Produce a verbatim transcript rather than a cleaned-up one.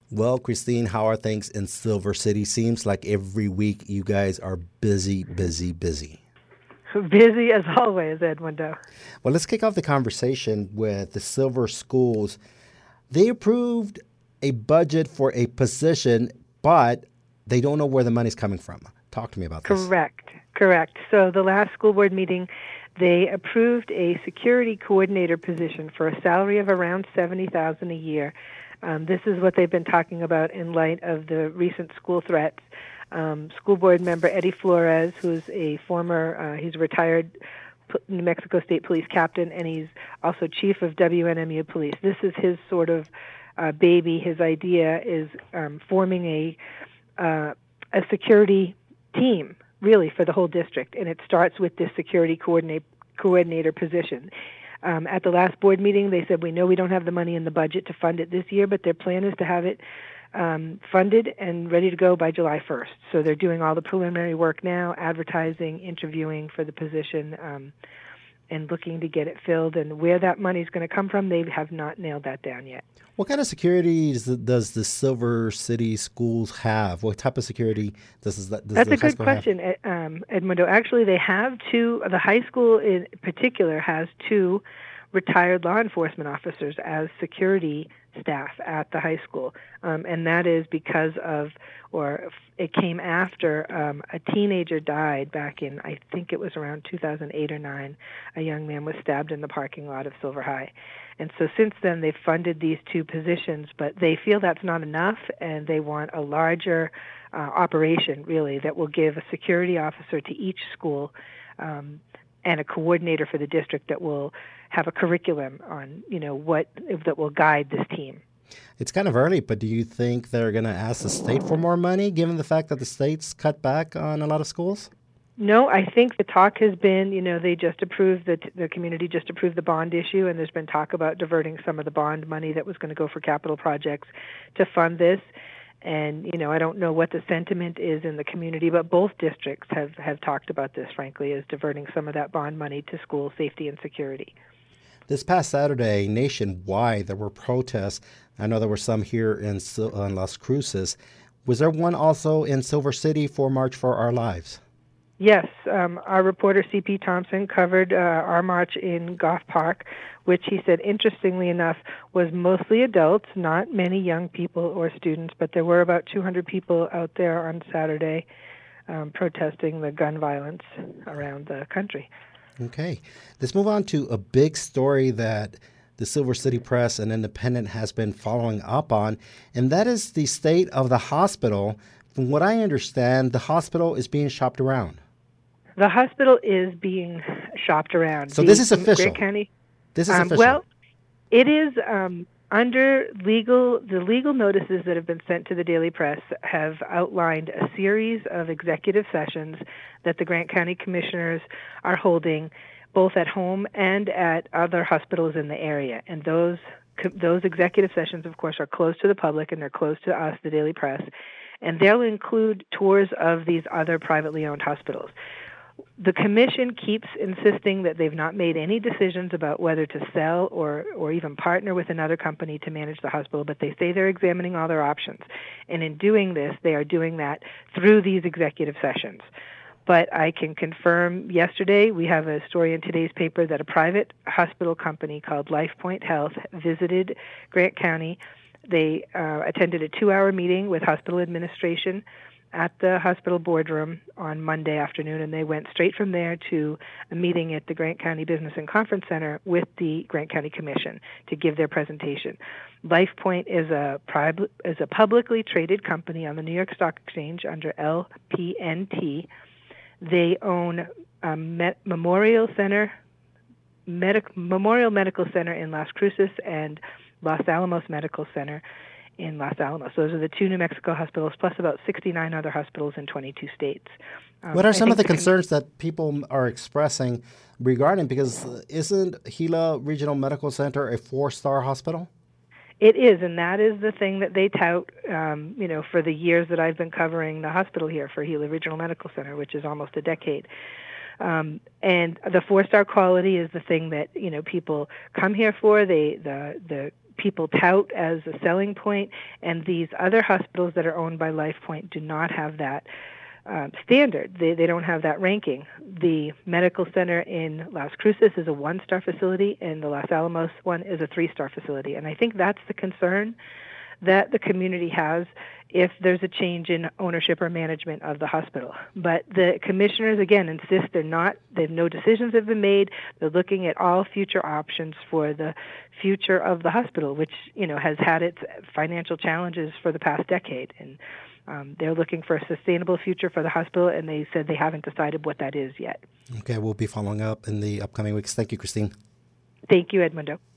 Well, Christine, how are things in Silver City? Seems like every week you guys are busy, busy, busy. Busy as always, Edmundo. Well, let's kick off the conversation with the Silver Schools. They approved a budget for a position, but they don't know where the money's coming from. Talk to me about this. Correct, correct. So the last school board meeting, they approved a security coordinator position for a salary of around seventy thousand dollars a year. Um, this is what they've been talking about in light of the recent school threats. Um, school board member Eddie Flores, who's a former, uh, he's a retired New Mexico State Police captain, and he's also chief of W N M U Police. This is his sort of uh, baby. His idea is um, forming a uh, a security team, really, for the whole district, and it starts with this security coordinate, coordinator position. Um, at the last board meeting, they said, we know we don't have the money in the budget to fund it this year, but their plan is to have it um, funded and ready to go by July first. So they're doing all the preliminary work now, advertising, interviewing for the position, um, and looking to get it filled. And where that money is going to come from, they have not nailed that down yet. What kind of security does the, does the Silver City schools have? What type of security does, does That's the a high good school question, have? um, Edmundo. Actually, they have two. The high school in particular has two retired law enforcement officers as security staff at the high school, um, and that is because of, or it came after um, a teenager died back in, I think it was around two thousand eight or nine. A young man was stabbed in the parking lot of Silver High. And so since then, they've funded these two positions, but they feel that's not enough, and they want a larger uh, operation, really, that will give a security officer to each school um, and a coordinator for the district that will have a curriculum on, you know, what that will guide this team. It's kind of early, but do you think they're going to ask the state for more money, given the fact that the state's cut back on a lot of schools? No, I think the talk has been, you know, they just approved, the, the community just approved the bond issue, and there's been talk about diverting some of the bond money that was going to go for capital projects to fund this. And, you know, I don't know what the sentiment is in the community, but both districts have, have talked about this, frankly, as diverting some of that bond money to school safety and security. This past Saturday, nationwide, there were protests. I know there were some here in, in Las Cruces. Was there one also in Silver City for March for Our Lives? Yes, um, our reporter C P Thompson covered uh, our march in Goff Park, which he said, interestingly enough, was mostly adults, not many young people or students, but there were about two hundred people out there on Saturday um, protesting the gun violence around the country. Okay, let's move on to a big story that the Silver City Press and Independent has been following up on, and that is the state of the hospital. From what I understand, the hospital is being shopped around. The hospital is being shopped around. So the, this is official. Grant County, this is um, official. Well, it is um, under legal. The legal notices that have been sent to the Daily Press have outlined a series of executive sessions that the Grant County commissioners are holding, both at home and at other hospitals in the area. And those those executive sessions, of course, are closed to the public, and they're closed to us, the Daily Press. And they'll include tours of these other privately owned hospitals. The commission keeps insisting that they've not made any decisions about whether to sell or, or even partner with another company to manage the hospital, but they say they're examining all their options. And in doing this, they are doing that through these executive sessions. But I can confirm yesterday, we have a story in today's paper that a private hospital company called LifePoint Health visited Grant County. They uh, attended a two-hour meeting with hospital administration at the hospital boardroom on Monday afternoon, and they went straight from there to a meeting at the Grant County Business and Conference Center with the Grant County Commission to give their presentation. LifePoint is a, pri- is a publicly traded company on the New York Stock Exchange under L P N T. They own a Met- Memorial Center, Medic- Memorial Medical Center in Las Cruces and Los Alamos Medical Center in Los Alamos. Those are the two New Mexico hospitals, plus about sixty-nine other hospitals in twenty-two states. Um, what are some of the, the concerns con- that people are expressing regarding, because isn't Gila Regional Medical Center a four-star hospital? It is, and that is the thing that they tout, um, you know, for the years that I've been covering the hospital here for Gila Regional Medical Center, which is almost a decade. Um, and the four-star quality is the thing that, you know, people come here for. They, the, the people tout as a selling point, and these other hospitals that are owned by LifePoint do not have that uh, standard. They, they don't have that ranking. The medical center in Las Cruces is a one-star facility, and the Los Alamos one is a three-star facility. And I think that's the concern that the community has if there's a change in ownership or management of the hospital. But the commissioners, again, insist they're not, they've no decisions have been made. They're looking at all future options for the future of the hospital, which, you know, has had its financial challenges for the past decade. And um, they're looking for a sustainable future for the hospital, and they said they haven't decided what that is yet. Okay, we'll be following up in the upcoming weeks. Thank you, Christine. Thank you, Edmundo.